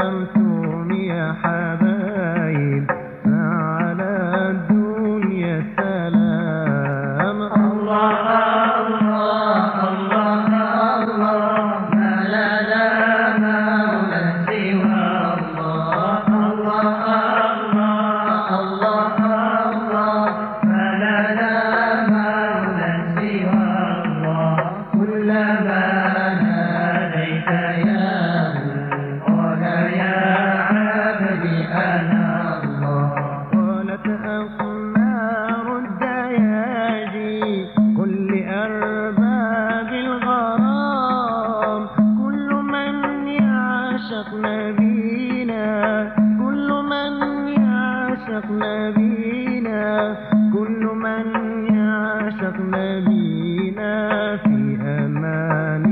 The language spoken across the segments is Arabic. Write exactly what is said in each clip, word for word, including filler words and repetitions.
أنتم يا حبايب على الدنيا سلام. الله الله الله الله ما لنا مولى سوى الله. الله الله الله الله ما لنا مولى سوى الله. كلما ناديت يا قال يا عبدي أنا الله. قالت أقمار الدياجي قل لأرباب الغرام كل من يعشق نبينا كل من يعشق نبينا كل من يعشق نبينا في أمان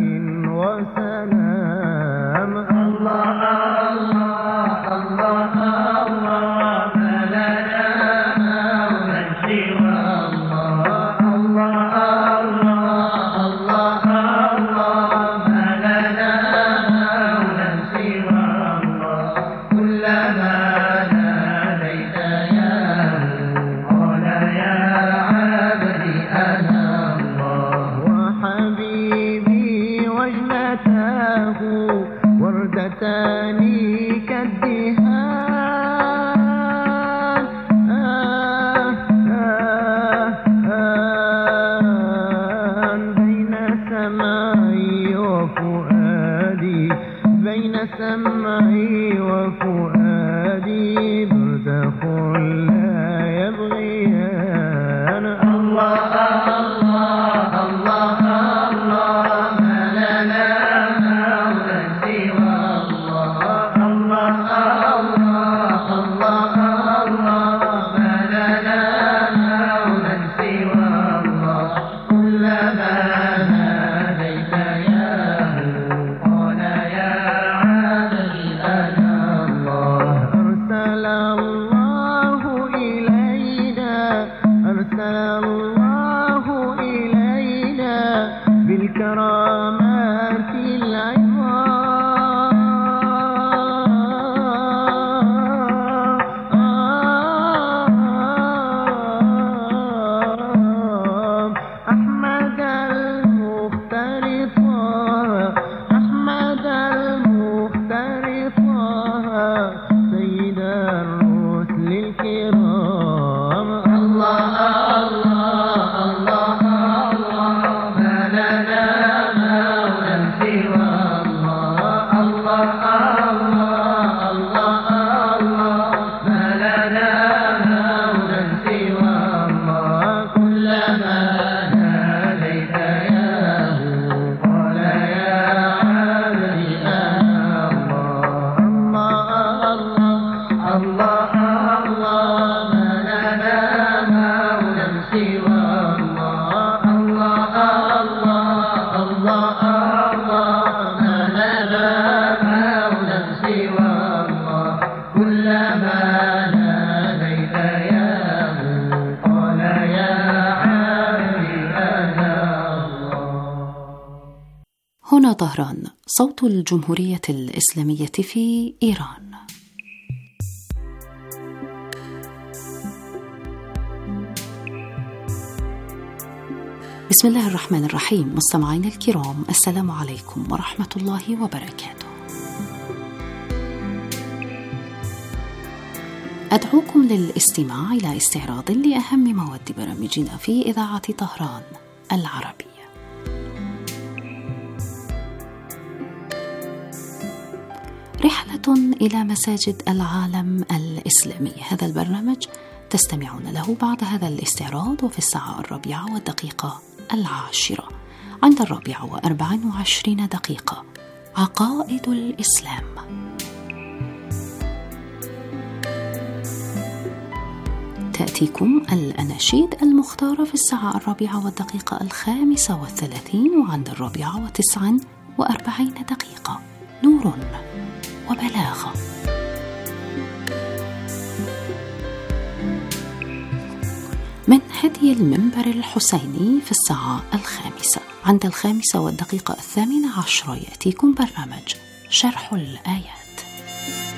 وسلام. الله الله الله الله ما لنا مولى سوى الله. الله الله الله الله ما لنا مولى سوى الله. كلما ناديت يا قال يا عبدي أنا الله. وحبيبي وجنتاه وردتان كالدهان آه آه آه بين سمعي وفؤادي بين سمعي وفؤادي برزخ لا يبغيان. الله الله الله الله ما لنا مولى سوى الله. الله الله الله الله ما لنا مولى سوى الله. كلما ناديت يا قال يا عبدي أنا الله. أرسل الله إلينا أرسل الله إلينا بالكرامات العظام. أحمد المختار طه أحمد المختار طه سيد الرسل الكرام. الله الله الله الله ما لنا مولى سوى الله. الله الله الله الله ما لنا مولى سوى الله. كلما ناديت يا قال يا عبدي أنا الله. الله الله الله ما لنا مولى سوى الله. الله الله الله الله ما لنا مولى سوى الله. كلما ناديت يا قال يا عبدي أنا الله. هنا طهران، صوت الجمهورية الإسلامية في إيران. بسم الله الرحمن الرحيم. مستمعين الكرام، السلام عليكم ورحمة الله وبركاته. أدعوكم للاستماع إلى استعراض لأهم مواد برامجنا في إذاعة طهران العربية. رحلة إلى مساجد العالم الإسلامي. هذا البرنامج تستمعون له بعد هذا الاستعراض وفي الساعة الرابعة والدقيقة العاشرة. عند الرابعة وأربع وعشرين دقيقة عقائد الإسلام. تأتيكم الأناشيد المختارة في الساعة الرابعة والدقيقة الخامسة والثلاثين. وعند الرابعة وتسع وأربعين دقيقة نور وبلاغة. من هدي المنبر الحسيني في الساعة الخامسة. عند الخامسة والدقيقة الثامنة عشرة يأتيكم برنامج شرح الآيات.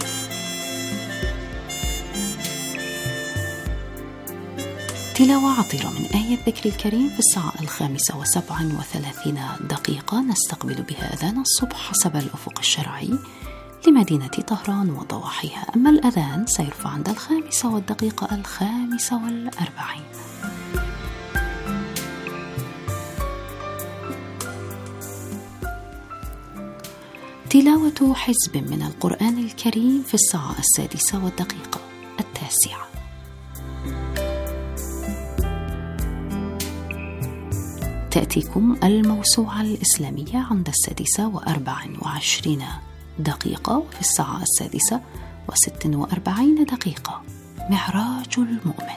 تلاوة عطرة من آية الذكر الكريم في الساعة الخامسة وسبع وثلاثين دقيقة نستقبل بها أذان الصبح حسب الأفق الشرعي لمدينة طهران وضواحيها. أما الأذان سيرفع عند الخامسة والدقيقة الخامسة والأربعين. تلاوة حزب من القرآن الكريم في الساعة السادسة والدقيقة التاسعة. تأتيكم الموسوعة الإسلامية عند السادسة وأربع وعشرين دقيقة، وفي الساعة السادسة وست وأربعين دقيقة معراج المؤمن.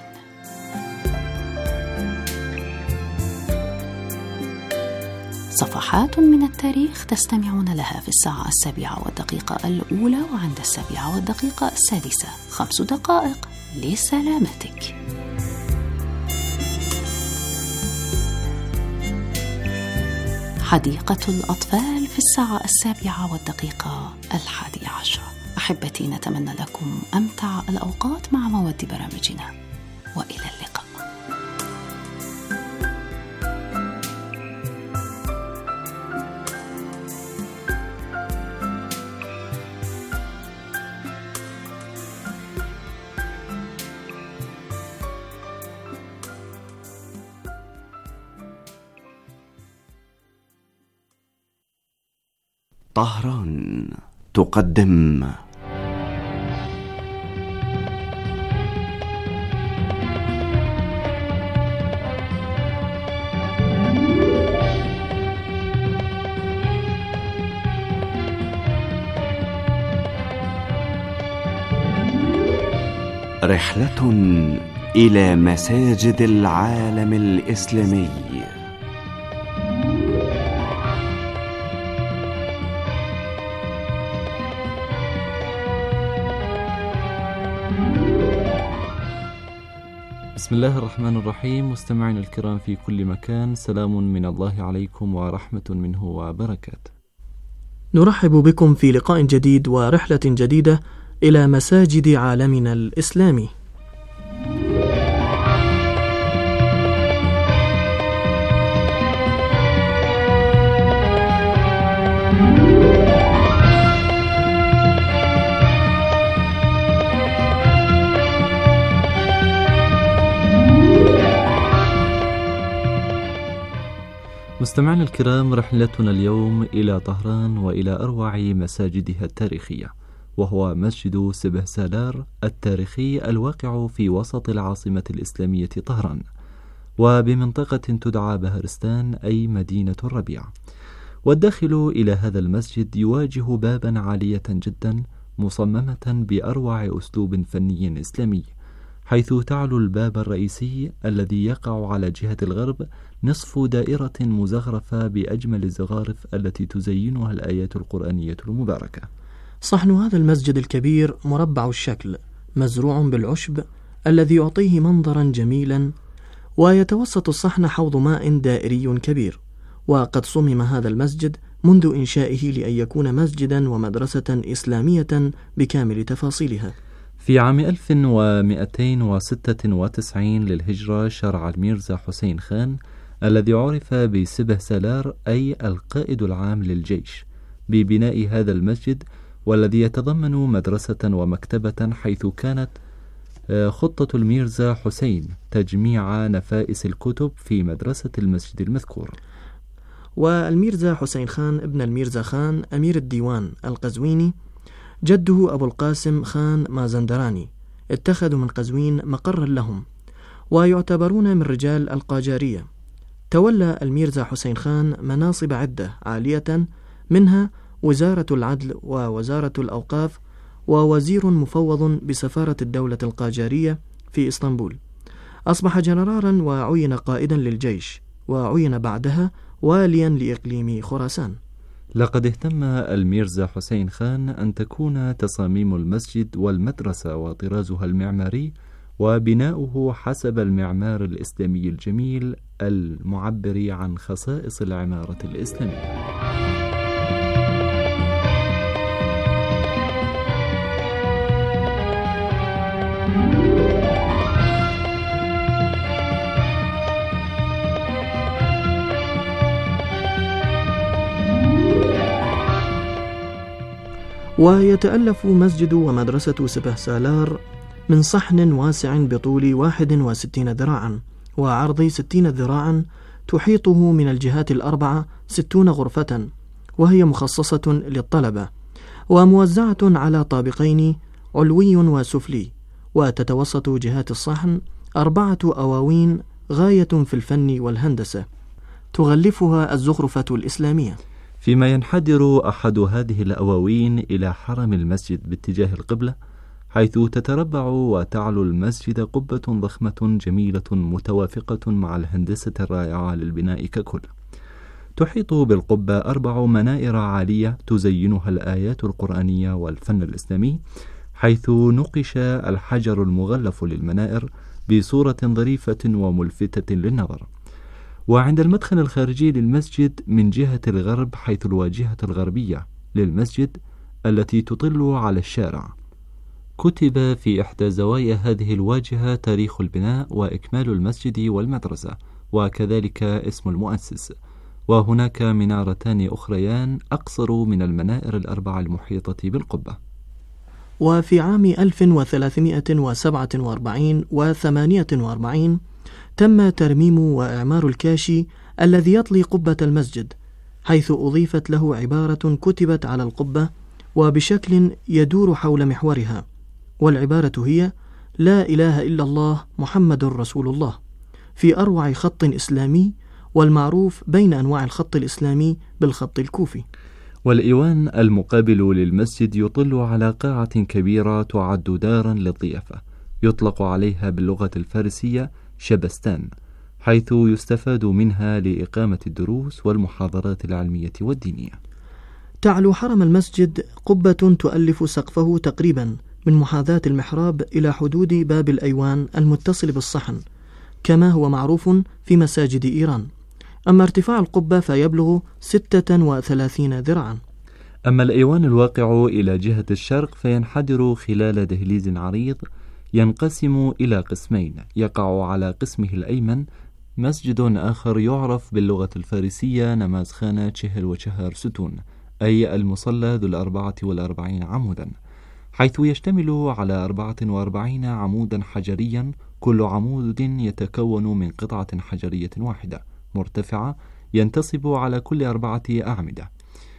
صفحات من التاريخ تستمعون لها في الساعة السابعة والدقيقة الأولى، وعند السابعة والدقيقة السادسة خمس دقائق لسلامتك. حديقة الأطفال في الساعة السابعة والدقيقة الحادية عشرة. أحبتي، نتمنى لكم أمتع الأوقات مع مواد برامجنا، وإلى اللقاء. طهران تقدم رحلة إلى مساجد العالم الإسلامي. بسم الله الرحمن الرحيم. مستمعين الكرام في كل مكان، سلام من الله عليكم ورحمة منه وبركاته. نرحب بكم في لقاء جديد ورحلة جديدة إلى مساجد عالمنا الإسلامي. مستمعينا الكرام، رحلتنا اليوم إلى طهران وإلى أروع مساجدها التاريخية، وهو مسجد سبه سالار التاريخي الواقع في وسط العاصمة الإسلامية طهران، وبمنطقة تدعى بهرستان أي مدينة الربيع. والداخل إلى هذا المسجد يواجه بابا عالية جدا مصممة بأروع أسلوب فني إسلامي، حيث تعلو الباب الرئيسي الذي يقع على جهة الغرب نصف دائرة مزخرفة بأجمل الزخارف التي تزينها الآيات القرآنية المباركة. صحن هذا المسجد الكبير مربع الشكل، مزروع بالعشب الذي يعطيه منظرا جميلا، ويتوسط الصحن حوض ماء دائري كبير. وقد صمم هذا المسجد منذ إنشائه لأن يكون مسجدا ومدرسة إسلامية بكامل تفاصيلها. في عام ألف ومئتين وستة وتسعين للهجرة شرع الميرزا حسين خان الذي عرف بسبه سالار أي القائد العام للجيش ببناء هذا المسجد، والذي يتضمن مدرسة ومكتبة، حيث كانت خطة الميرزا حسين تجميع نفائس الكتب في مدرسة المسجد المذكور. والميرزا حسين خان ابن الميرزا خان أمير الديوان القزويني، جده أبو القاسم خان مازندراني، اتخذوا من قزوين مقرا لهم، ويعتبرون من رجال القاجارية. تولى الميرزا حسين خان مناصب عدة عالية، منها وزارة العدل ووزارة الأوقاف، ووزير مفوض بسفارة الدولة القاجارية في إسطنبول. أصبح جنرالا وعين قائدا للجيش، وعين بعدها واليا لإقليم خراسان. لقد اهتم الميرزا حسين خان أن تكون تصاميم المسجد والمدرسة وطرازها المعماري وبناؤه حسب المعمار الإسلامي الجميل المعبر عن خصائص العمارة الإسلامية. ويتألف مسجد ومدرسة سبه سالار من صحن واسع بطول واحد وستين ذراعا وعرض ستين ذراعا، تحيطه من الجهات الأربعة ستون غرفة، وهي مخصصة للطلبة وموزعة على طابقين علوي وسفلي، وتتوسط جهات الصحن أربعة أواوين غاية في الفن والهندسة تغلفها الزخرفة الإسلامية. فيما ينحدر أحد هذه الأواوين إلى حرم المسجد باتجاه القبلة، حيث تتربع وتعلو المسجد قبة ضخمة جميلة متوافقة مع الهندسة الرائعة للبناء ككل. تحيط بالقبة أربع منائر عالية تزينها الآيات القرآنية والفن الإسلامي، حيث نقش الحجر المغلف للمنائر بصورة ظريفة وملفتة للنظر. وعند المدخل الخارجي للمسجد من جهة الغرب، حيث الواجهة الغربية للمسجد التي تطل على الشارع، كتب في إحدى زوايا هذه الواجهة تاريخ البناء وإكمال المسجد والمدرسة، وكذلك اسم المؤسس. وهناك منارتان أخريان أقصر من المنائر الأربع المحيطة بالقبة. وفي عام ألف وثلاثمائة وسبعة وأربعين وثمانية وأربعين تم ترميم وإعمار الكاشي الذي يطلي قبة المسجد، حيث أضيفت له عبارة كتبت على القبة وبشكل يدور حول محورها، والعبارة هي: لا إله إلا الله محمد رسول الله، في أروع خط إسلامي، والمعروف بين أنواع الخط الإسلامي بالخط الكوفي. والإيوان المقابل للمسجد يطل على قاعة كبيرة تعد دارا للضيافة، يطلق عليها باللغة الفارسية شبستان، حيث يستفاد منها لإقامة الدروس والمحاضرات العلمية والدينية. تعلو حرم المسجد قبة تؤلف سقفه تقريبا من محاذاة المحراب إلى حدود باب الأيوان المتصل بالصحن، كما هو معروف في مساجد إيران. أما ارتفاع القبة فيبلغ ستة وثلاثين ذراعا. أما الأيوان الواقع إلى جهة الشرق فينحدر خلال دهليز عريض ينقسم إلى قسمين، يقع على قسمه الأيمن مسجد آخر يعرف باللغة الفارسية نمازخانة شهر وشهر ستون، أي المصلى ذو الأربعة والأربعين عمودا، حيث يشتمل على أربعة وأربعين عمودا حجريا، كل عمود يتكون من قطعة حجرية واحدة مرتفعة ينتصب على كل أربعة أعمدة.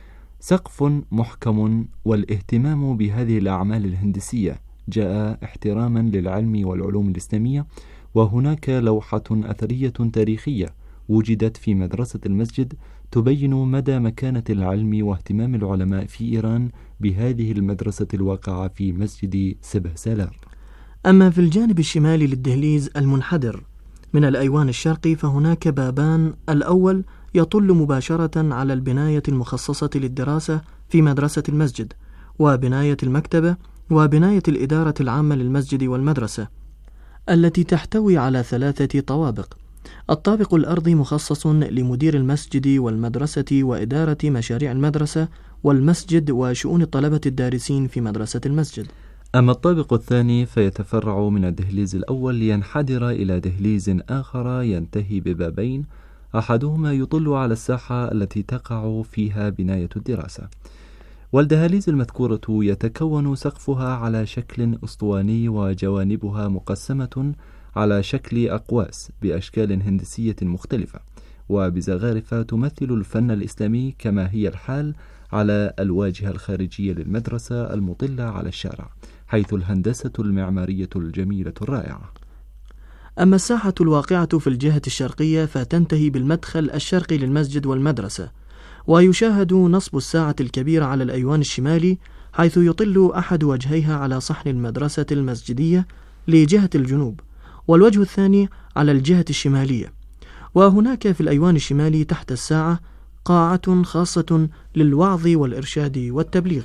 سقف محكم. والاهتمام بهذه الأعمال الهندسية جاء احتراما للعلم والعلوم الإسلامية. وهناك لوحة أثرية تاريخية وجدت في مدرسة المسجد تبين مدى مكانة العلم واهتمام العلماء في إيران بهذه المدرسة الواقعة في مسجد سبه سالار. أما في الجانب الشمالي للدهليز المنحدر من الأيوان الشرقي فهناك بابان، الأول يطل مباشرة على البناية المخصصة للدراسة في مدرسة المسجد، وبناية المكتبة، وبناية الإدارة العامة للمسجد والمدرسة التي تحتوي على ثلاثة طوابق. الطابق الأرضي مخصص لمدير المسجد والمدرسة وإدارة مشاريع المدرسة والمسجد وشؤون الطلبة الدارسين في مدرسة المسجد. أما الطابق الثاني فيتفرع من الدهليز الأول لينحدر إلى دهليز آخر ينتهي ببابين، أحدهما يطل على الساحة التي تقع فيها بناية الدراسة. والدهاليز المذكورة يتكون سقفها على شكل أسطواني وجوانبها مقسمة على شكل أقواس بأشكال هندسية مختلفة وبزخارف تمثل الفن الإسلامي، كما هي الحال على الواجهة الخارجية للمدرسة المطلة على الشارع، حيث الهندسة المعمارية الجميلة الرائعة. أما الساحة الواقعة في الجهة الشرقية فتنتهي بالمدخل الشرقي للمسجد والمدرسة، ويشاهد نصب الساعة الكبيرة على الأيوان الشمالي، حيث يطل أحد وجهيها على صحن المدرسة المسجدية لجهة الجنوب، والوجه الثاني على الجهة الشمالية. وهناك في الأيوان الشمالي تحت الساعة قاعة خاصة للوعظ والإرشاد والتبليغ.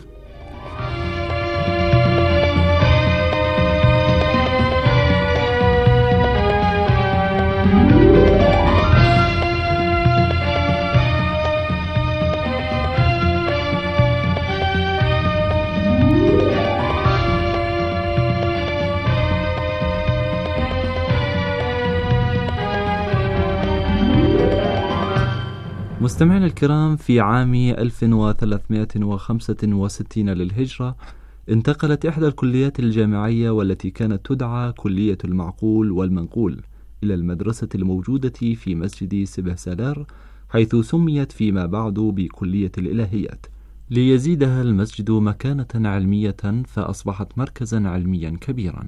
مستمعينا الكرام، في عام ألف وثلاثمائة وخمسة وستين للهجرة انتقلت إحدى الكليات الجامعية والتي كانت تدعى كلية المعقول والمنقول إلى المدرسة الموجودة في مسجد سبه سالار، حيث سميت فيما بعد بكلية الإلهيات، ليزيدها المسجد مكانة علمية فأصبحت مركزا علميا كبيرا.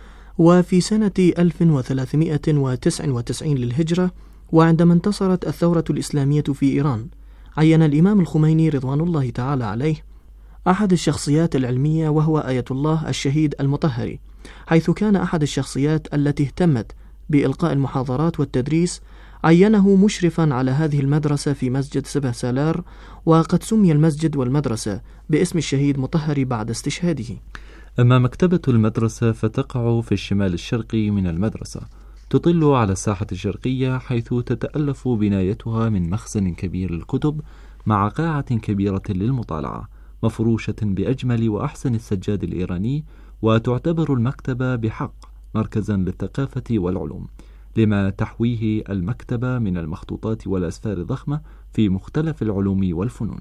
وفي سنة ألف وثلاثمائة وتسعة وتسعين للهجرة، وعندما انتصرت الثورة الإسلامية في إيران، عين الإمام الخميني رضوان الله تعالى عليه أحد الشخصيات العلمية، وهو آية الله الشهيد المطهري، حيث كان أحد الشخصيات التي اهتمت بإلقاء المحاضرات والتدريس، عينه مشرفا على هذه المدرسة في مسجد سبه سالار، وقد سمي المسجد والمدرسة باسم الشهيد مطهري بعد استشهاده. أما مكتبة المدرسة فتقع في الشمال الشرقي من المدرسة، تطل على الساحة الشرقية، حيث تتألف بنايتها من مخزن كبير للكتب مع قاعة كبيرة للمطالعة مفروشة بأجمل وأحسن السجاد الإيراني، وتعتبر المكتبة بحق مركزا للثقافة والعلوم، لما تحويه المكتبة من المخطوطات والأسفار الضخمة في مختلف العلوم والفنون.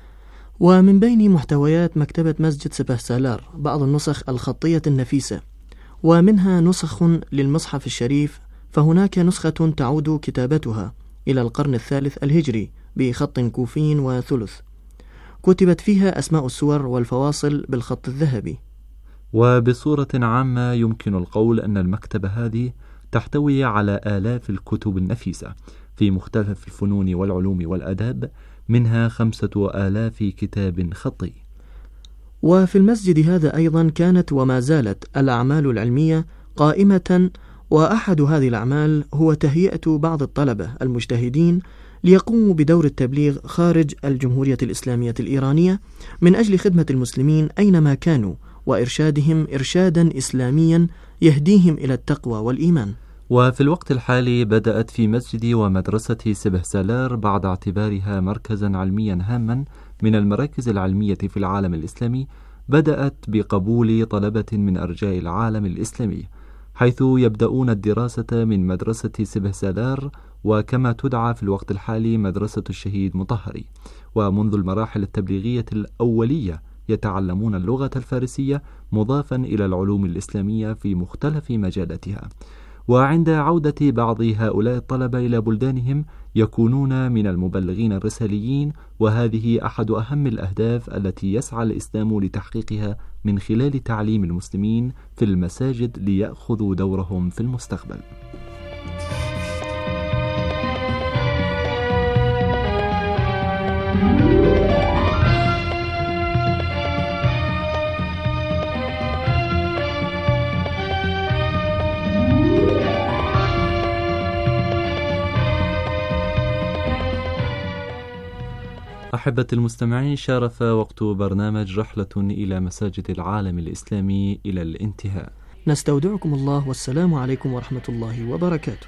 ومن بين محتويات مكتبة مسجد سبه سالار بعض النسخ الخطية النفيسة، ومنها نسخ للمصحف الشريف، فهناك نسخة تعود كتابتها إلى القرن الثالث الهجري بخط كوفي وثلث، كتبت فيها أسماء السور والفواصل بالخط الذهبي. وبصورة عامة يمكن القول أن المكتبة هذه تحتوي على آلاف الكتب النفيسة في مختلف الفنون والعلوم والأداب، منها خمسة آلاف كتاب خطي. وفي المسجد هذا أيضا كانت وما زالت الأعمال العلمية قائمة، وأحد هذه الأعمال هو تهيئة بعض الطلبة المجتهدين ليقوموا بدور التبليغ خارج الجمهورية الإسلامية الإيرانية من أجل خدمة المسلمين أينما كانوا، وإرشادهم إرشادا إسلاميا يهديهم إلى التقوى والإيمان. وفي الوقت الحالي بدأت في مسجد ومدرسة سبه سالار، بعد اعتبارها مركزا علميا هاما من المراكز العلمية في العالم الإسلامي، بدأت بقبول طلبة من أرجاء العالم الإسلامي، حيث يبدأون الدراسة من مدرسة سبه سالار، وكما تدعى في الوقت الحالي مدرسة الشهيد مطهري. ومنذ المراحل التبليغية الأولية يتعلمون اللغة الفارسية مضافا إلى العلوم الإسلامية في مختلف مجالاتها. وعند عودة بعض هؤلاء الطلبة إلى بلدانهم يكونون من المبلغين الرساليين، وهذه أحد أهم الأهداف التي يسعى الإسلام لتحقيقها من خلال تعليم المسلمين في المساجد ليأخذوا دورهم في المستقبل. أحبة المستمعين، شارف وقت برنامج رحلة إلى مساجد العالم الإسلامي إلى الانتهاء. نستودعكم الله، والسلام عليكم ورحمة الله وبركاته.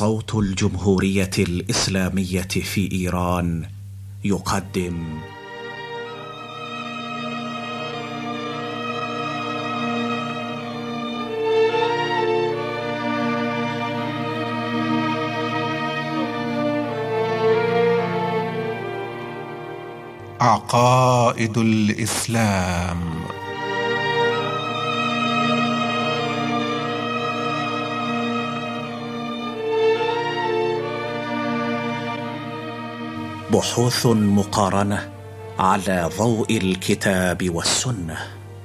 صوت الجمهورية الإسلامية في إيران يقدم عقائد الإسلام. بحوث مقارنة على ضوء الكتاب والسنة.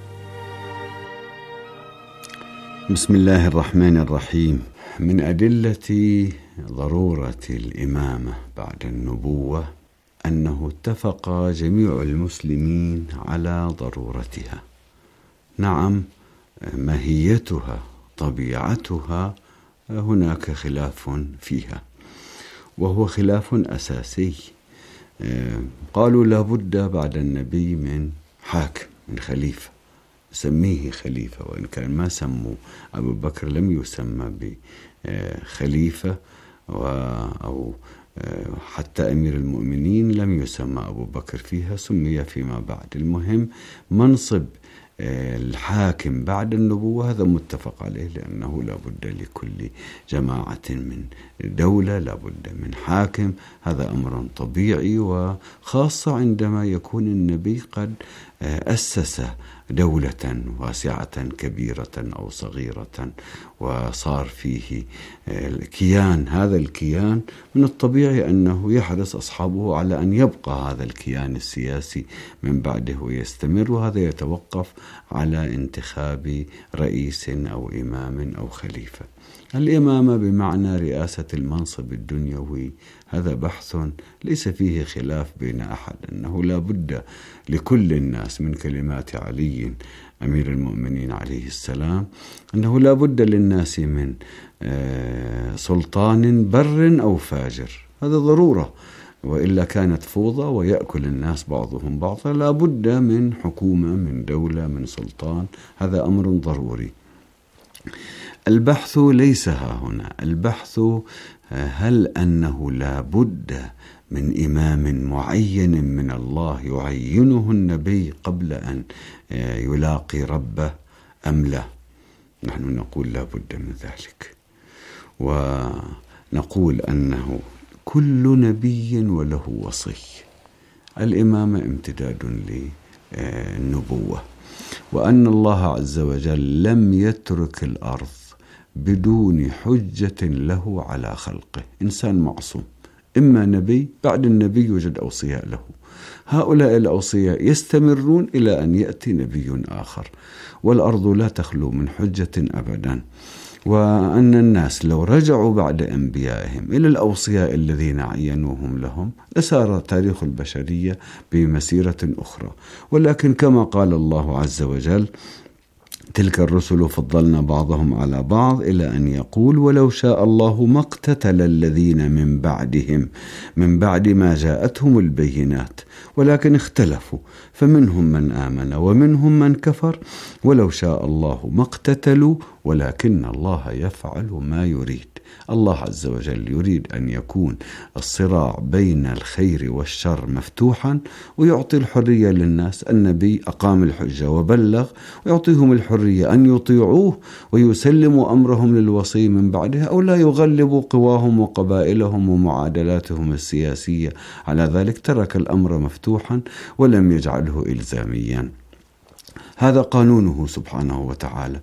بسم الله الرحمن الرحيم. من أدلة ضرورة الإمامة بعد النبوة أنه اتفق جميع المسلمين على ضرورتها. نعم، ماهيتها طبيعتها هناك خلاف فيها، وهو خلاف أساسي. قالوا لا بد بعد النبي من حاكم، من خليفة، سميه خليفة، وإن كان ما سموا أبو بكر لم يسمى بخليفة، أو حتى أمير المؤمنين لم يسمى أبو بكر فيها، سمي فيما بعد. المهم منصب الحاكم بعد النبوة هذا متفق عليه، لأنه لا بد لكل جماعة من دولة، لا بد من حاكم. هذا أمر طبيعي، وخاصة عندما يكون النبي قد أسس دولة واسعة كبيرة أو صغيرة وصار فيه الكيان. هذا الكيان من الطبيعي أنه يحرص أصحابه على أن يبقى هذا الكيان السياسي من بعده ويستمر، وهذا يتوقف على انتخاب رئيس أو إمام أو خليفة. الإمامة بمعنى رئاسة المنصب الدنيوي هذا بحث ليس فيه خلاف بين أحد، أنه لا بد لكل الناس من كلمات علي أمير المؤمنين عليه السلام، أنه لا بد للناس من سلطان بر أو فاجر. هذا ضرورة، وإلا كانت فوضى ويأكل الناس بعضهم بعضا. لا بد من حكومة، من دولة، من سلطان. هذا أمر ضروري. البحث ليس ها هنا، البحث هل أنه لا بد من إمام معين من الله يعينه النبي قبل أن يلاقي ربه أم لا؟ نحن نقول لا بد من ذلك، ونقول أنه كل نبي وله وصي. الإمامة امتداد للنبوة، وأن الله عز وجل لم يترك الأرض بدون حجة له على خلقه. إنسان معصوم، إما نبي، بعد النبي يوجد أوصياء له. هؤلاء الأوصياء يستمرون إلى أن يأتي نبي آخر، والأرض لا تخلو من حجة أبدا. وأن الناس لو رجعوا بعد أنبيائهم إلى الأوصياء الذين عينوهم لهم لسار تاريخ البشرية بمسيرة أخرى. ولكن كما قال الله عز وجل: تلك الرسل فضلنا بعضهم على بعض، إلى أن يقول: ولو شاء الله ما اقتتل الذين من بعدهم من بعد ما جاءتهم البينات ولكن اختلفوا فمنهم من آمن ومنهم من كفر ولو شاء الله ما اقتتلوا ولكن الله يفعل ما يريد. الله عز وجل يريد أن يكون الصراع بين الخير والشر مفتوحا، ويعطي الحرية للناس. النبي أقام الحجة وبلغ، ويعطيهم الحرية أن يطيعوه ويسلموا أمرهم للوصي من بعدها، أو لا يغلبوا قواهم وقبائلهم ومعادلاتهم السياسية على ذلك. ترك الأمر مفتوحا ولم يجعله إلزاميا. هذا قانونه سبحانه وتعالى.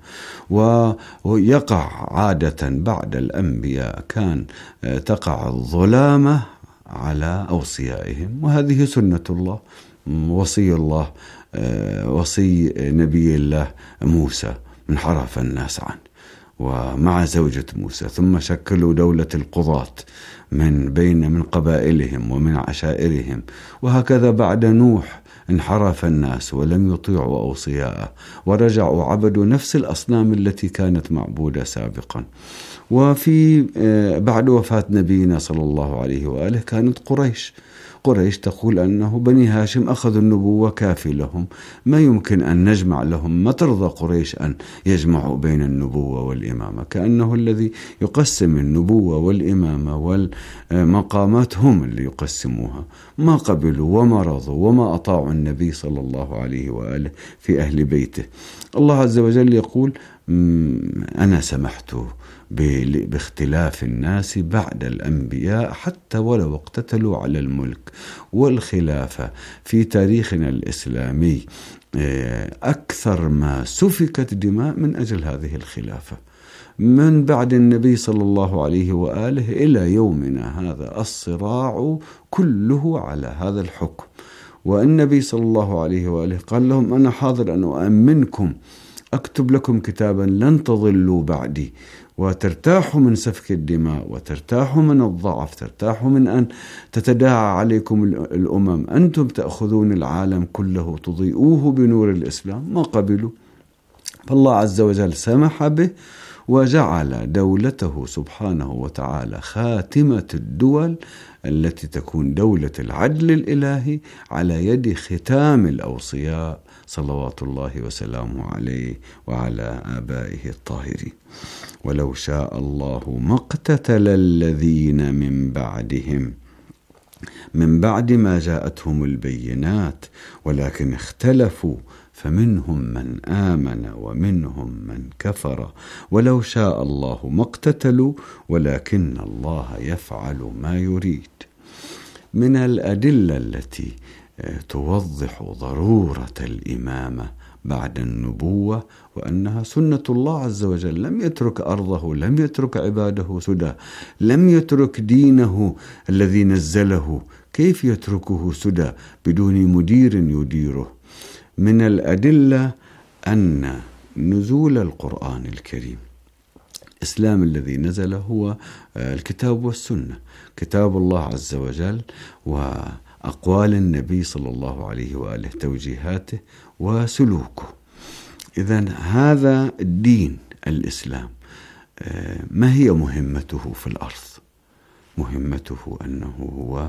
ويقع عادة بعد الأنبياء كان تقع الظلامة على أوصيائهم، وهذه سنة الله. وصي الله وصي نبي الله موسى انحرف الناس عنه ومع زوجة موسى، ثم شكلوا دولة القضاة من بين من قبائلهم ومن عشائرهم، وهكذا بعد نوح انحرف الناس ولم يطيعوا أوصياءه ورجعوا عبدوا نفس الأصنام التي كانت معبودة سابقا. وفي بعد وفاة نبينا صلى الله عليه وآله كانت قريش قريش تقول أنه بني هاشم أخذوا النبوة كافي لهم، ما يمكن أن نجمع لهم، ما ترضى قريش أن يجمعوا بين النبوة والإمامة، كأنه الذي يقسم النبوة والإمامة والمقامات هم اللي يقسموها. ما قبلوا وما رضوا وما أطاعوا النبي صلى الله عليه وآله في أهل بيته. الله عز وجل يقول أنا سمحت باختلاف الناس بعد الأنبياء حتى ولو اقتتلوا على الملك. والخلافة في تاريخنا الإسلامي أكثر ما سفكت دماء من أجل هذه الخلافة من بعد النبي صلى الله عليه وآله إلى يومنا هذا، الصراع كله على هذا الحكم. والنبي صلى الله عليه وآله قال لهم أنا حاضر أن أؤمنكم، أكتب لكم كتابا لن تضلوا بعدي، وترتاحوا من سفك الدماء، وترتاحوا من الضعف، ترتاحوا من أن تتداعى عليكم الأمم، أنتم تأخذون العالم كله تضيئوه بنور الإسلام. ما قبلوا، فالله عز وجل سمح به وجعل دولته سبحانه وتعالى خاتمة الدول التي تكون دولة العدل الإلهي على يد ختام الأوصياء صلوات الله وسلامه عليه وعلى آبائه الطاهرين. ولو شاء الله ما اقتتل الذين من بعدهم من بعد ما جاءتهم البينات ولكن اختلفوا فمنهم من آمن ومنهم من كفر ولو شاء الله ما اقتتلوا ولكن الله يفعل ما يريد. من الأدلة التي توضح ضرورة الإمامة بعد النبوة وأنها سنة الله عز وجل، لم يترك أرضه، لم يترك عباده سدى، لم يترك دينه الذي نزله، كيف يتركه سدى بدون مدير يديره؟ من الأدلة أن نزول القرآن الكريم، الإسلام الذي نزل هو الكتاب والسنة، كتاب الله عز وجل وأقوال النبي صلى الله عليه وآله، توجيهاته وسلوكه. إذن هذا الدين الإسلام ما هي مهمته في الأرض؟ مهمته أنه هو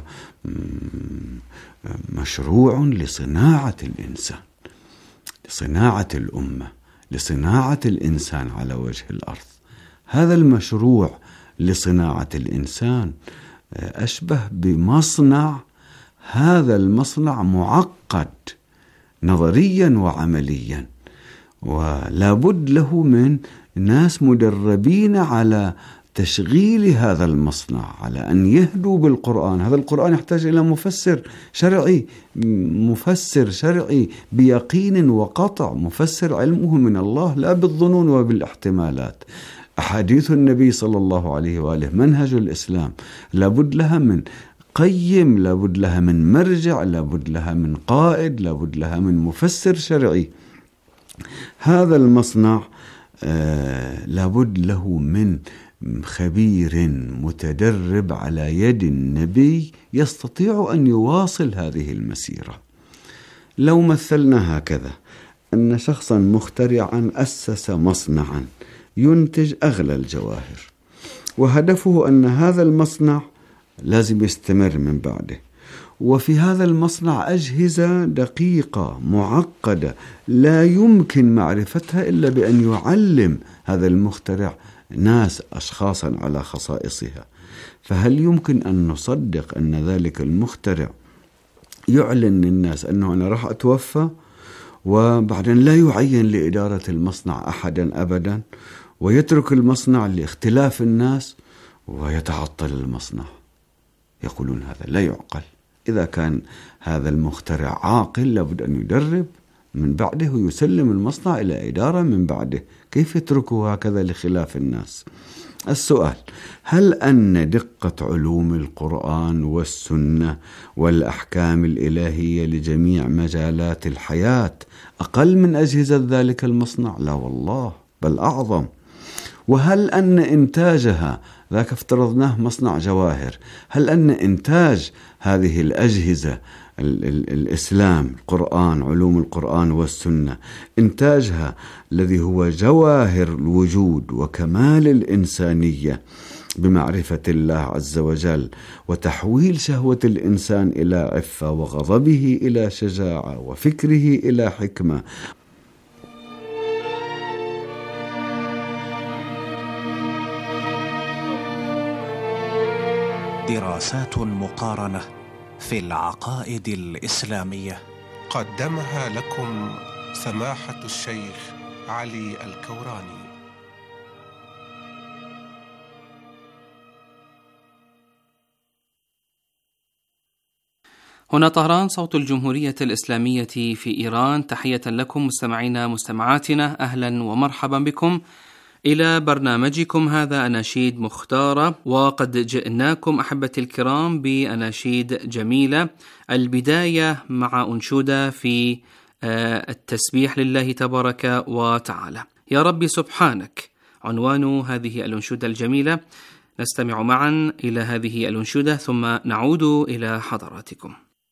مشروع لصناعة الإنسان، لصناعة الأمة، لصناعة الإنسان على وجه الأرض. هذا المشروع لصناعة الإنسان أشبه بمصنع، هذا المصنع معقد نظريا وعمليا، ولا بد له من ناس مدربين على تشغيل هذا المصنع، على أن يهدوا بالقرآن. هذا القرآن يحتاج إلى مفسر شرعي، مفسر شرعي بيقين وقطع، مفسر علمه من الله لا بالظنون وبالاحتمالات. أحاديث النبي صلى الله عليه وآله، منهج الإسلام، لابد لها من قيم، لابد لها من مرجع، لابد لها من قائد، لابد لها من مفسر شرعي. هذا المصنع آه لابد له من خبير متدرب على يد النبي يستطيع أن يواصل هذه المسيرة. لو مثلنا هكذا أن شخصا مخترعا أسس مصنعا ينتج أغلى الجواهر، وهدفه أن هذا المصنع لازم يستمر من بعده، وفي هذا المصنع أجهزة دقيقة معقدة لا يمكن معرفتها إلا بأن يعلم هذا المخترع ناس أشخاصا على خصائصها. فهل يمكن أن نصدق أن ذلك المخترع يعلن للناس أنه أنا راح أتوفى وبعدين لا يعين لإدارة المصنع أحدا أبدا، ويترك المصنع لاختلاف الناس ويتعطل المصنع؟ يقولون هذا لا يعقل. إذا كان هذا المخترع عاقل لابد أن يدرب من بعده ويسلم المصنع إلى إدارة من بعده، كيف يتركه هكذا لخلاف الناس؟ السؤال: هل أن دقة علوم القرآن والسنة والأحكام الإلهية لجميع مجالات الحياة أقل من أجهزة ذلك المصنع؟ لا والله، بل أعظم. وهل أن إنتاجها، ذاك افترضناه مصنع جواهر، هل أن إنتاج هذه الأجهزة الإسلام، القرآن، علوم القرآن والسنة، إنتاجها الذي هو جواهر الوجود وكمال الإنسانية، بمعرفة الله عز وجل، وتحويل شهوة الإنسان إلى عفة، وغضبه إلى شجاعة، وفكره إلى حكمة. دراسات مقارنة في العقائد الإسلامية قدمها لكم سماحة الشيخ علي الكوراني. هنا طهران، صوت الجمهورية الإسلامية في إيران. تحية لكم مستمعينا مستمعاتنا، أهلا ومرحبا بكم إلى برنامجكم هذا أناشيد مختارة. وقد جئناكم أحبتي الكرام بأناشيد جميلة. البداية مع أنشودة في التسبيح لله تبارك وتعالى. يا ربي سبحانك عنوان هذه الأنشودة الجميلة. نستمع معا إلى هذه الأنشودة ثم نعود إلى حضراتكم.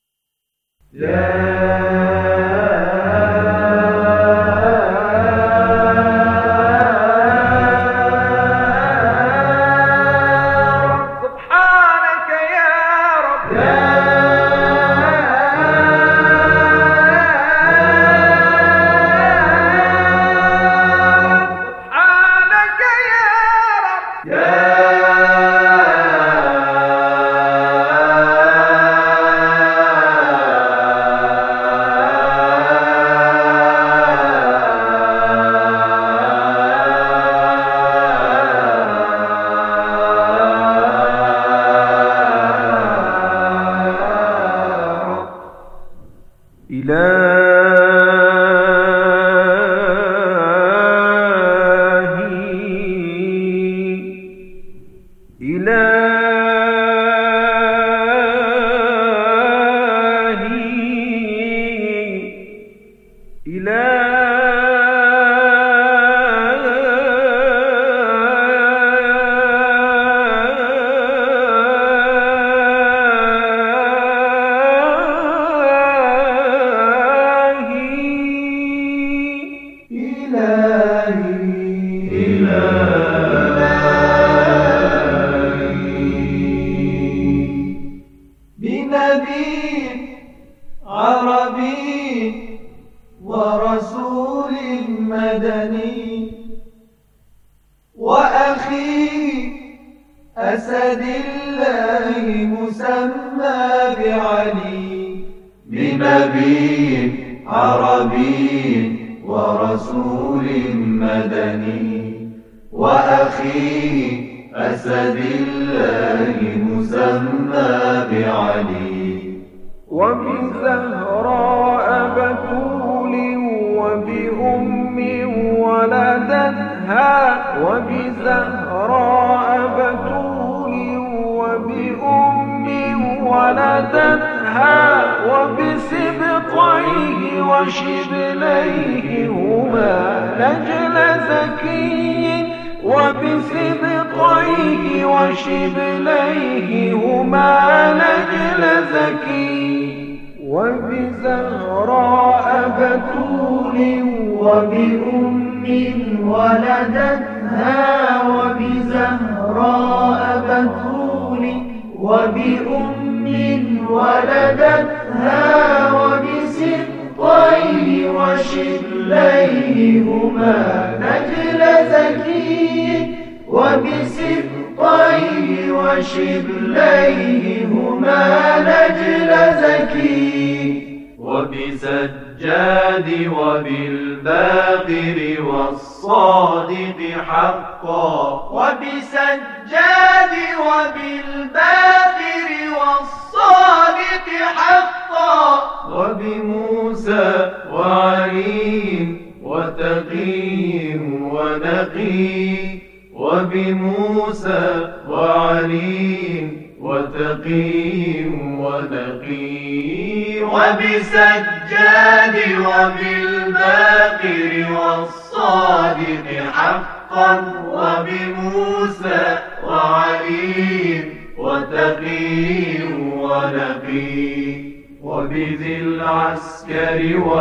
وبذي العسكر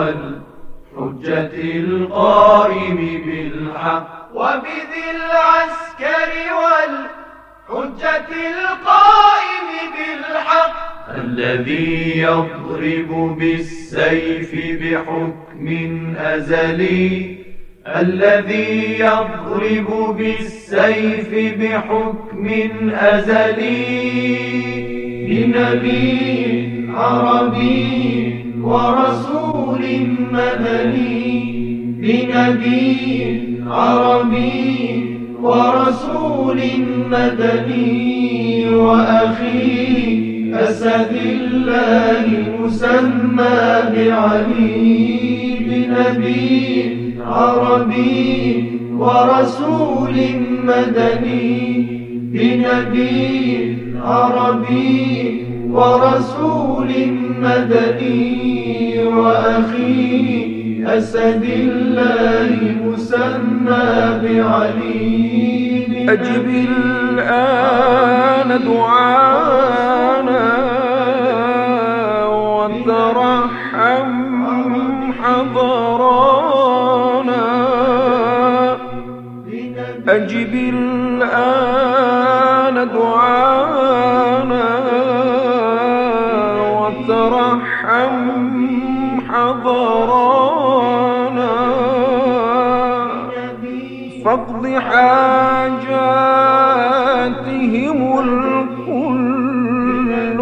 والحجة القائم بالحق وبذي العسكر حجة القائم بالحق الذي يضرب بالسيف بحكم أزلي الذي يضرب بالسيف بحكم أزلي لنبي عربي ورسول مدني لنبي عربي ورسول مدني وأخي أسد الله مسمى بعلي بنبي عربي ورسول مدني بنبي عربي ورسول مدني وأخي أسد الله مسمى بعلي أجب الآن دعانا وترحم حضرانا أجب الآن دعانا وترحم حضرانا فاقض حاجاتهم الكل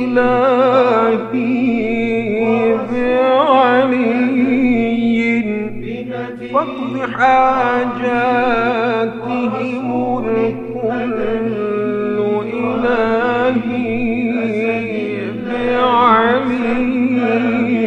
إلهي بعلي فاقض حاجاتهم الكل إلهي بعلي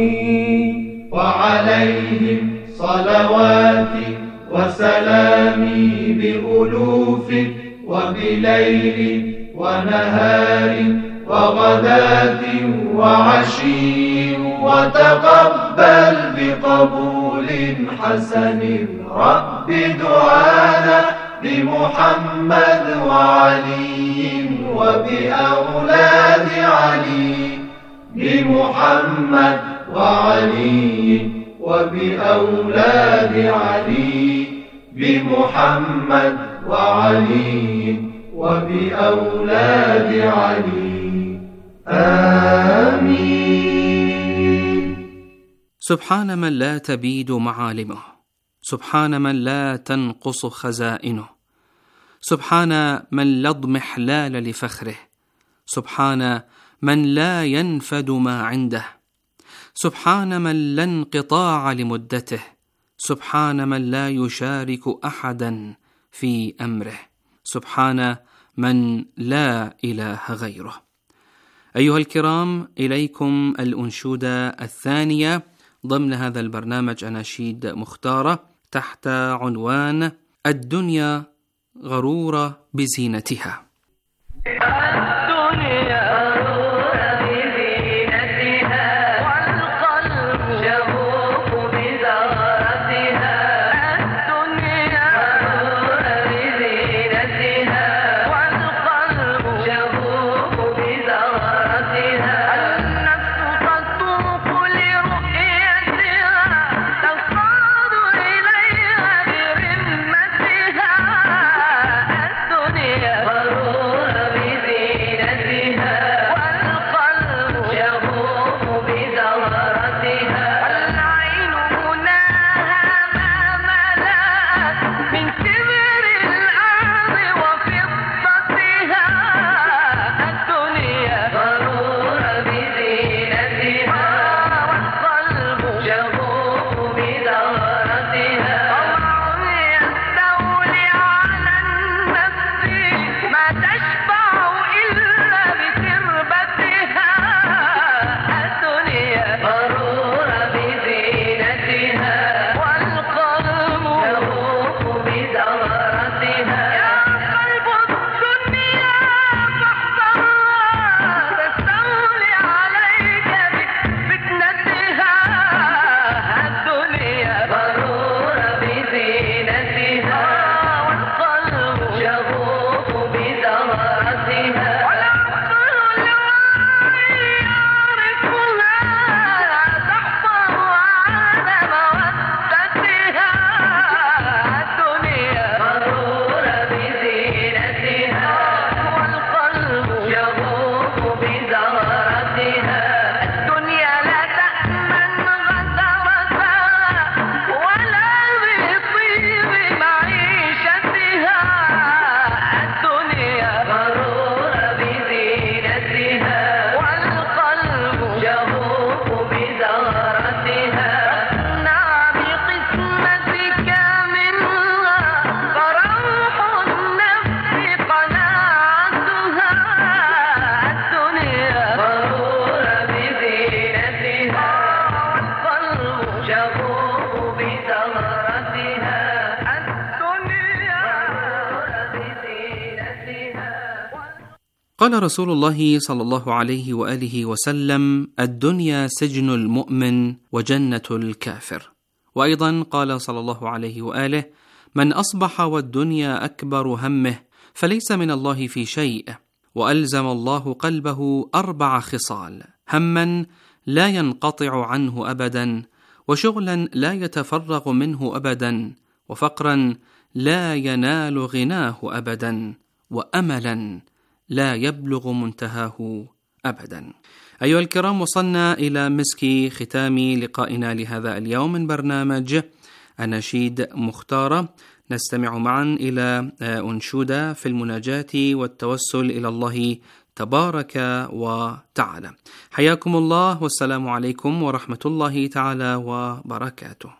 وعليهم صلواتي وسلامي بألوف وبليل ونهار وغداة وعشي وتقبل بقبول حسن رب دعانا بمحمد وعلي وبأولاد علي بمحمد وعلي وبأولاد علي بمحمد وعلي وبأولاد علي آمين. سبحان من لا تبيد معالمه، سبحان من لا تنقص خزائنه، سبحان من لا اضمحلال لفخره، سبحان من لا ينفد ما عنده، سبحان من لا انقطاع لمدته، سبحان من لا يشارك أحدا في أمره، سبحان من لا إله غيره. أيها الكرام، إليكم الأنشودة الثانية ضمن هذا البرنامج أناشيد مختارة تحت عنوان الدنيا غرورة بزينتها. غرورة قال رسول الله صلى الله عليه وآله وسلم: الدنيا سجن المؤمن وجنة الكافر. وأيضا قال صلى الله عليه وآله: من أصبح والدنيا أكبر همه فليس من الله في شيء. وألزم الله قلبه أربع خصال: هما لا ينقطع عنه أبدا، وشغلا لا يتفرغ منه أبدا، وفقرا لا ينال غناه أبدا، وأملا لا يبلغ منتهاه أبدا. أيها الكرام، وصلنا إلى مسك ختام لقائنا لهذا اليوم من برنامج أناشيد مختارة. نستمع معا إلى أنشودة في المناجاة والتوسل إلى الله تبارك وتعالى. حياكم الله، والسلام عليكم ورحمة الله تعالى وبركاته.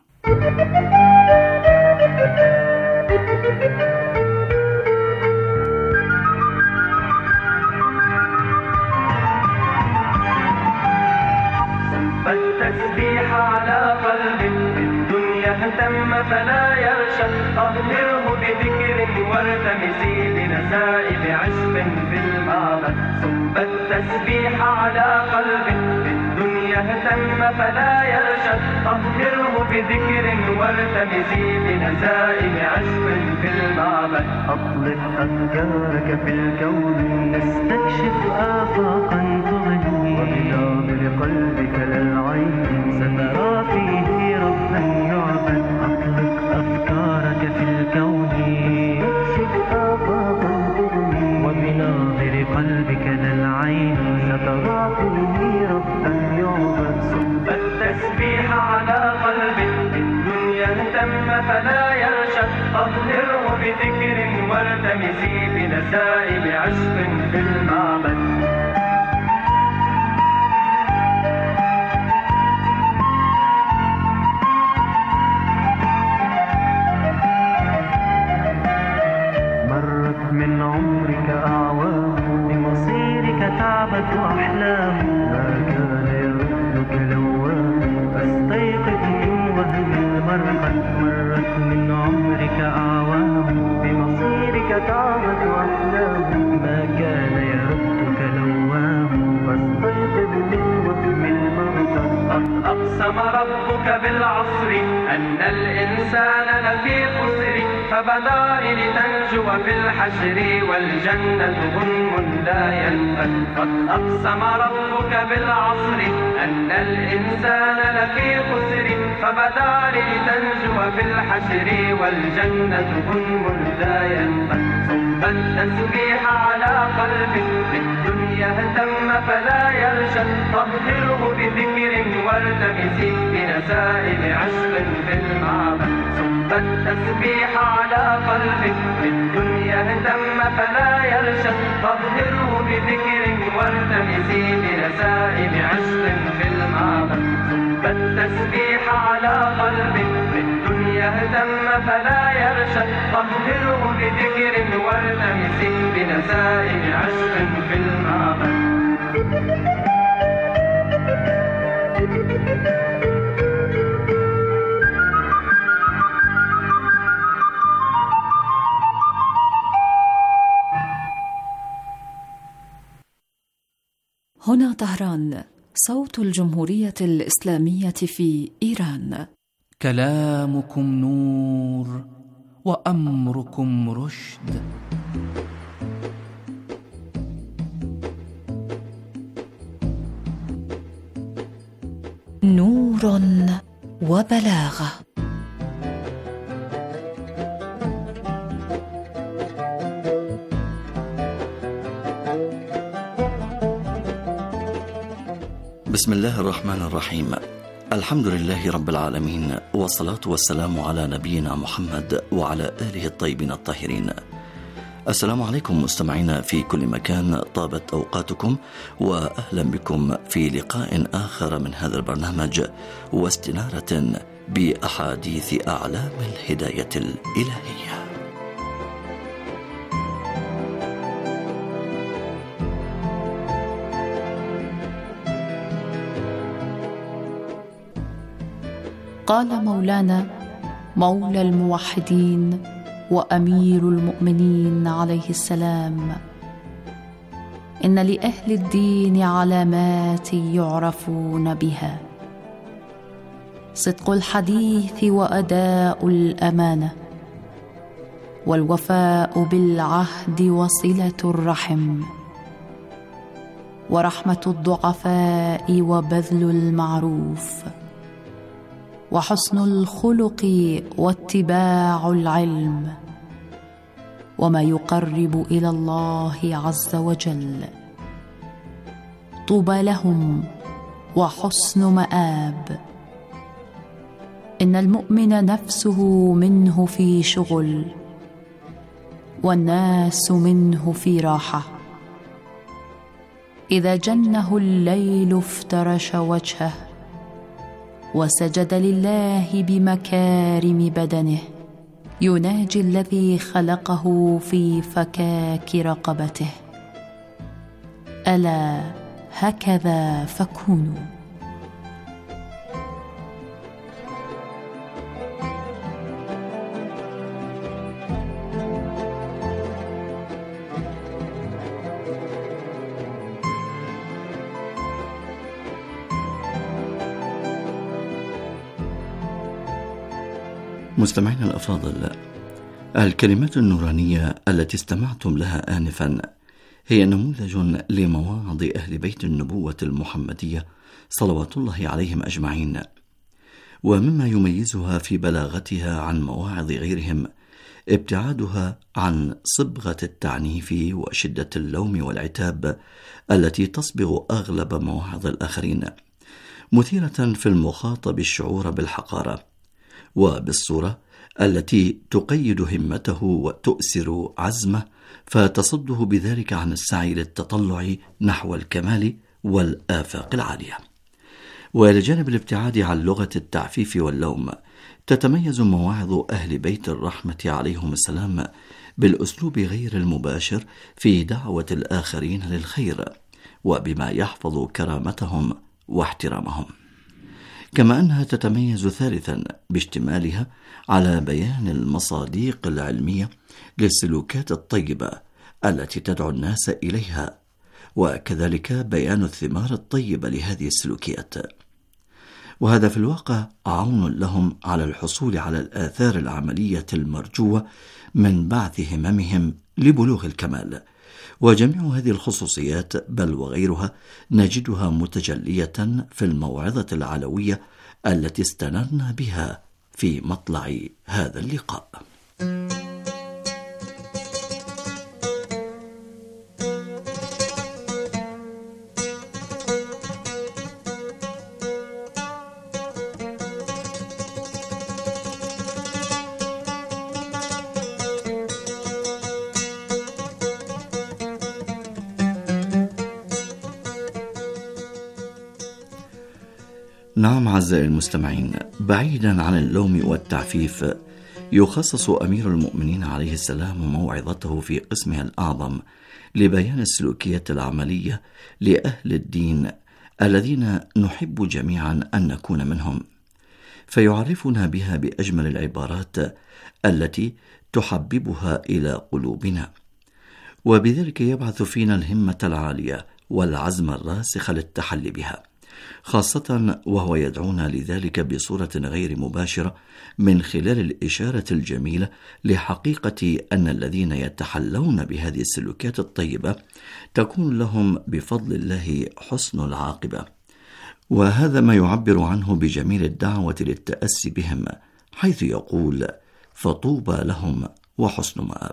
فالتسبيح على قلب بالدنيا اهتم فلا يرشد، طهره بذكر والتمسي بنسائب عشق في المعبد. صب التسبيح على قلب بالدنيا اهتم فلا يرشد، طهره بذكر والتمسي بنسائب عشق في المعبد. أطلق أفكارك في الكون تستكشف آفاقا تغني، وبناظر قلبك للعين سترى فيه ربا يعبد. أطلق أفكارك في الكون تستكشف آفاقا تغني، وبناظر قلبك للعين سترى فيه ربا يعبد. صب التسبيح على قلب الدنيا اهتم فلا يرشد، طهره بذكر والتمسي بنسائب عشق في المعبد. من عمرك أعوام بمصيرك تعبت أحلام، ما كان يردك لوام فاستيقظ من وهم المرقد. مرت من عمرك أعوام بمصيرك تعبت أحلام، ما كان يردك لوام فاستيقظ من وهم المرقد. قد أقسم ربك بالعصر أن الإنسان لفي خسر، فبدار لتنجو في الحشر والجنة غنم لا ينفد. قد أقسم ربك بالعصر أن الإنسان لفي خسر، فبدار لتنجو في الحشر والجنة غنم لا ينفد. صب التسبيح على قلبك بالدنيا اهتم فلا يرشد، طهره بذكر والتمسي بنسائب عشق في المعبد. صب التسبيح على قلبك بالدنيا اهتم فلا يرشد، طهره بذكر والتمسي بنسائب عشق في المعبد. صب التسبيح على قلبك بالدنيا اهتم فلا يرشد، طهره بذكر والتمسي بنسائب عشق في المعبد. هنا طهران، صوت الجمهورية الإسلامية في إيران. كلامكم نور وأمركم رشد. نور وبلاغة. بسم الله الرحمن الرحيم. الحمد لله رب العالمين، والصلاة والسلام على نبينا محمد وعلى آله الطيبين الطاهرين. السلام عليكم مستمعينا في كل مكان، طابت أوقاتكم وأهلا بكم في لقاء آخر من هذا البرنامج واستنارة بأحاديث أعلام الهداية الإلهية. قال مولانا مولى الموحدين وأمير المؤمنين عليه السلام: إن لأهل الدين علامات يعرفون بها: صدق الحديث وأداء الأمانة، والوفاء بالعهد وصلة الرحم، ورحمة الضعفاء وبذل المعروف، وحسن الخلق واتباع العلم، وما يقرب إلى الله عز وجل. طوبى لهم وحسن مآب. إن المؤمن نفسه منه في شغل، والناس منه في راحة. إذا جنه الليل افترش وجهه، وسجد لله بمكارم بدنه، يناجي الذي خلقه في فكاك رقبته. ألا هكذا فكونوا. مستمعينا الأفاضل، الكلمات النورانية التي استمعتم لها آنفا هي نموذج لمواعظ أهل بيت النبوة المحمدية صلوات الله عليهم أجمعين. ومما يميزها في بلاغتها عن مواعظ غيرهم ابتعادها عن صبغة التعنيف وشدة اللوم والعتاب التي تصبغ أغلب مواعظ الآخرين، مثيرة في المخاطب الشعور بالحقارة، وبالصورة التي تقيد همته وتؤسر عزمه، فتصده بذلك عن السعي للتطلع نحو الكمال والآفاق العالية. وإلى جانب الابتعاد عن لغة التعفيف واللوم، تتميز مواعظ أهل بيت الرحمة عليهم السلام بالأسلوب غير المباشر في دعوة الآخرين للخير، وبما يحفظ كرامتهم واحترامهم. كما أنها تتميز ثالثا باشتمالها على بيان المصادق العلمية للسلوكات الطيبة التي تدعو الناس إليها، وكذلك بيان الثمار الطيبة لهذه السلوكيات. وهذا في الواقع عون لهم على الحصول على الآثار العملية المرجوة من بعث هممهم لبلوغ الكمال. وجميع هذه الخصوصيات بل وغيرها نجدها متجلية في الموعظة العلوية التي استنرنا بها في مطلع هذا اللقاء. نعم أعزائي المستمعين، بعيدا عن اللوم والتعفيف، يخصص أمير المؤمنين عليه السلام موعظته في قسمها الأعظم لبيان السلوكيات العملية لأهل الدين الذين نحب جميعا أن نكون منهم، فيعرفنا بها بأجمل العبارات التي تحببها إلى قلوبنا، وبذلك يبعث فينا الهمة العالية والعزم الراسخ للتحلي بها، خاصة وهو يدعونا لذلك بصورة غير مباشرة من خلال الإشارة الجميلة لحقيقة أن الذين يتحلون بهذه السلوكيات الطيبة تكون لهم بفضل الله حسن العاقبة. وهذا ما يعبر عنه بجميل الدعوة للتأسي بهم، حيث يقول: فطوبى لهم وحسن مآب.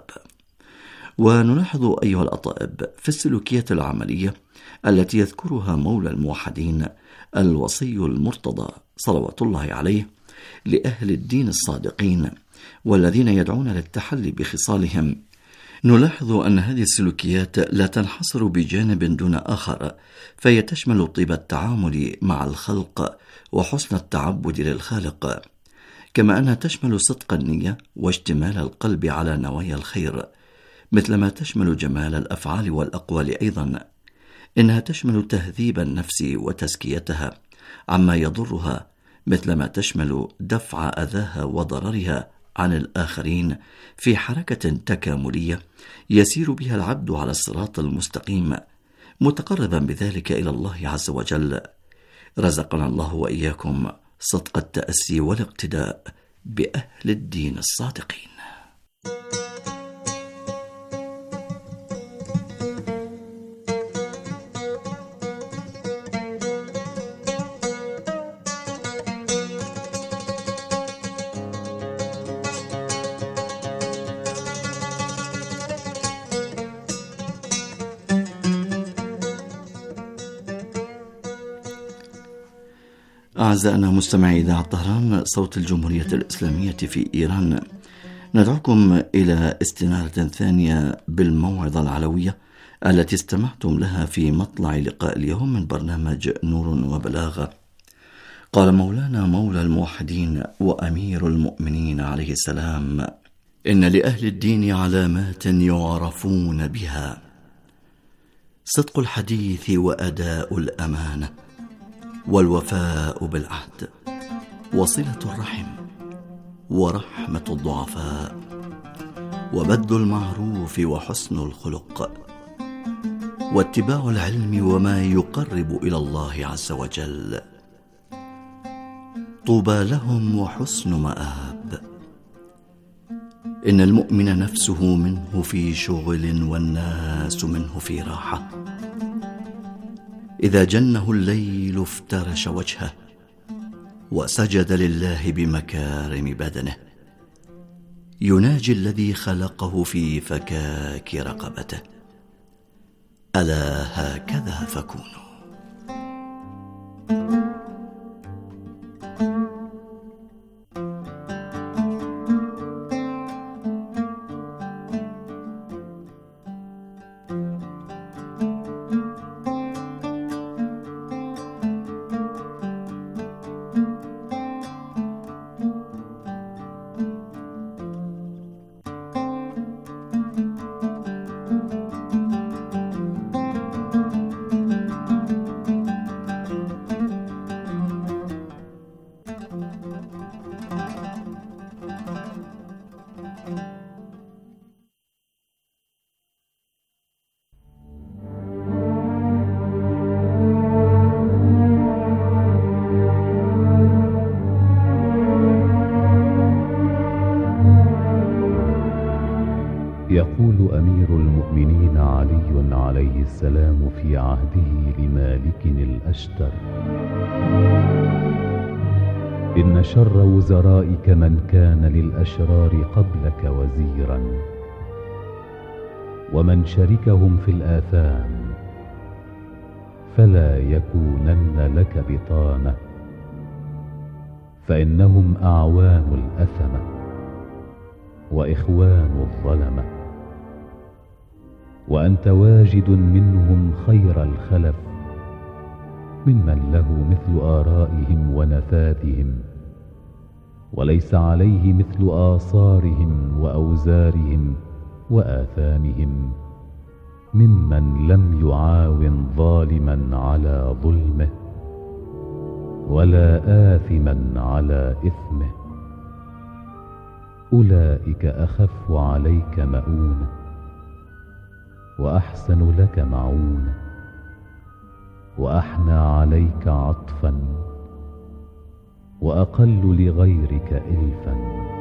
ونلاحظ أيها الأطائب في السلوكيات العملية التي يذكرها مولى الموحدين الوصي المرتضى صلوات الله عليه لأهل الدين الصادقين والذين يدعون للتحلي بخصالهم، نلاحظ أن هذه السلوكيات لا تنحصر بجانب دون آخر، فهي تشمل طيب التعامل مع الخلق وحسن التعبد للخالق، كما أنها تشمل صدق النية واشتمال القلب على نوايا الخير، مثلما تشمل جمال الأفعال والأقوال. أيضا إنها تشمل تهذيب النفس وتزكيتها عما يضرها، مثلما تشمل دفع أذاها وضررها عن الآخرين في حركة تكاملية يسير بها العبد على الصراط المستقيم، متقربا بذلك إلى الله عز وجل. رزقنا الله وإياكم صدق التأسي والاقتداء بأهل الدين الصادقين. أعزائنا مستمعي إذاعة طهران صوت الجمهورية الإسلامية في إيران، ندعوكم إلى استنارة ثانية بالموعظة العلوية التي استمعتم لها في مطلع لقاء اليوم من برنامج نور وبلاغة. قال مولانا مولى الموحدين وأمير المؤمنين عليه السلام: إن لأهل الدين علامات يعرفون بها: صدق الحديث وأداء الأمانة، والوفاء بالعهد، وصلة الرحم، ورحمة الضعفاء، وبذل المعروف وحسن الخلق، واتباع العلم وما يقرب إلى الله عز وجل. طوبى لهم وحسن مآب. إن المؤمن نفسه منه في شغل والناس منه في راحة. إذا جنه الليل افترش وجهه وسجد لله بمكارم بدنه، يناجي الذي خلقه في فكاك رقبته. ألا هكذا فكونوا. يقول أمير المؤمنين علي عليه السلام في عهده لمالك الأشتر: إن شر وزرائك من كان للأشرار قبلك وزيرا، ومن شركهم في الآثام فلا يكونن لك بطانة، فإنهم أعوان الأثمة وإخوان الظلمة، وأنت واجد منهم خير الخلف ممن له مثل آرائهم ونفاذهم، وليس عليه مثل آثارهم وأوزارهم وآثامهم، ممن لم يعاون ظالما على ظلمه ولا آثما على إثمه. أولئك أخف عليك مؤونة وأحسن لك معونة وأحنى عليك عطفا وأقل لغيرك إلفا،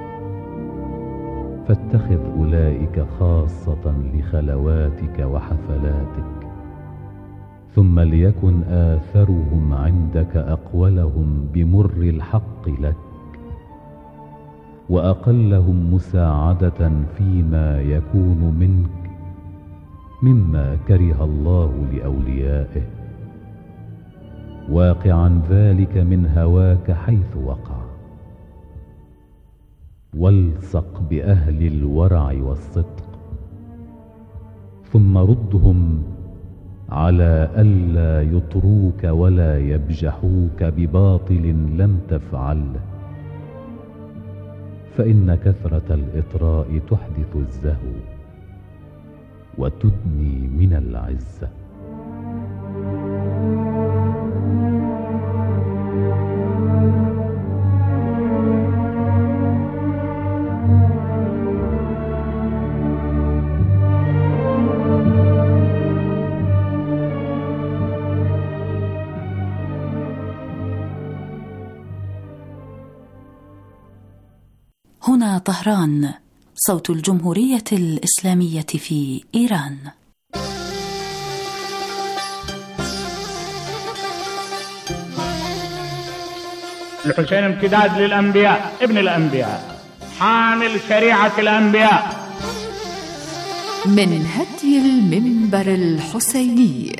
فاتخذ أولئك خاصة لخلواتك وحفلاتك، ثم ليكن آثرهم عندك أقولهم بمر الحق لك، وأقلهم مساعدة فيما يكون منك مما كره الله لأوليائه، واقعا ذلك من هواك حيث وقع. والصق بأهل الورع والصدق، ثم ردهم على ألا يطروك ولا يبجحوك بباطل لم تفعله، فإن كثرة الإطراء تحدث الزهو وتدني من العزة. طهران، صوت الجمهورية الإسلامية في إيران. الحسين امتداد للأنبياء، ابن الأنبياء، حامل شريعة الأنبياء. من هدي المنبر الحسيني.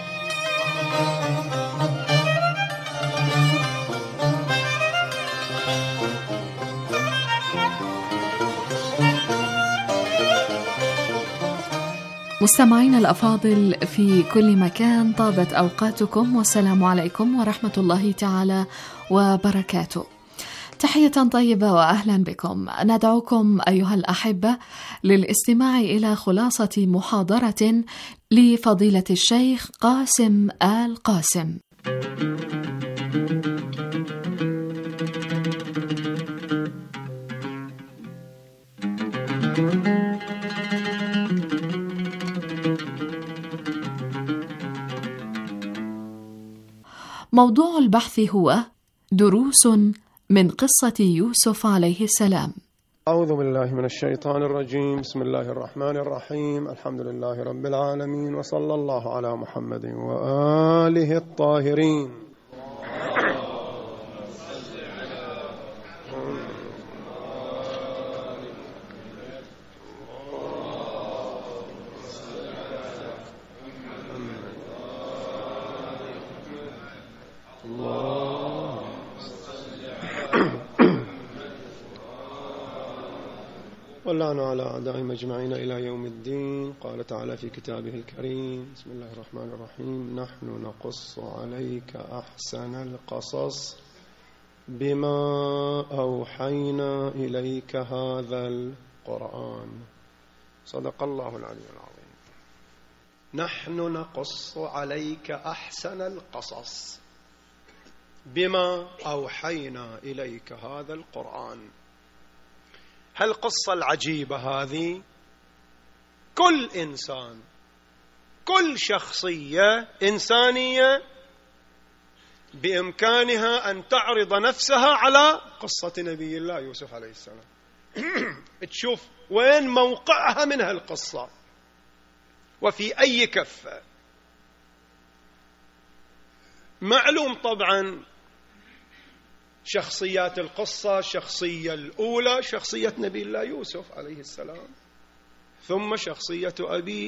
مستمعينا الأفاضل في كل مكان، طابت أوقاتكم والسلام عليكم ورحمة الله تعالى وبركاته. تحية طيبة وأهلا بكم. ندعوكم أيها الأحبة للاستماع إلى خلاصة محاضرة لفضيلة الشيخ قاسم آل قاسم. موضوع البحث هو دروس من قصة يوسف عليه السلام. أعوذ بالله من الشيطان الرجيم. بسم الله الرحمن الرحيم. الحمد لله رب العالمين، وصلى الله على محمد وآله الطاهرين. واللعن على أعدائهم أجمعين إلى يوم الدين. قال تعالى في كتابه الكريم: بسم الله الرحمن الرحيم. نحن نقص عليك أحسن القصص بما أوحينا إليك هذا القرآن. صدق الله العلي العظيم. نحن نقص عليك أحسن القصص بما أوحينا إليك هذا القرآن. هالقصة العجيبة هذه كل إنسان، كل شخصية إنسانية بإمكانها أن تعرض نفسها على قصة نبي الله يوسف عليه السلام. تشوف وين موقعها من هالقصة وفي أي كفة. معلوم طبعا شخصيات القصة، الشخصية الأولى شخصية نبي الله يوسف عليه السلام، ثم شخصية أبي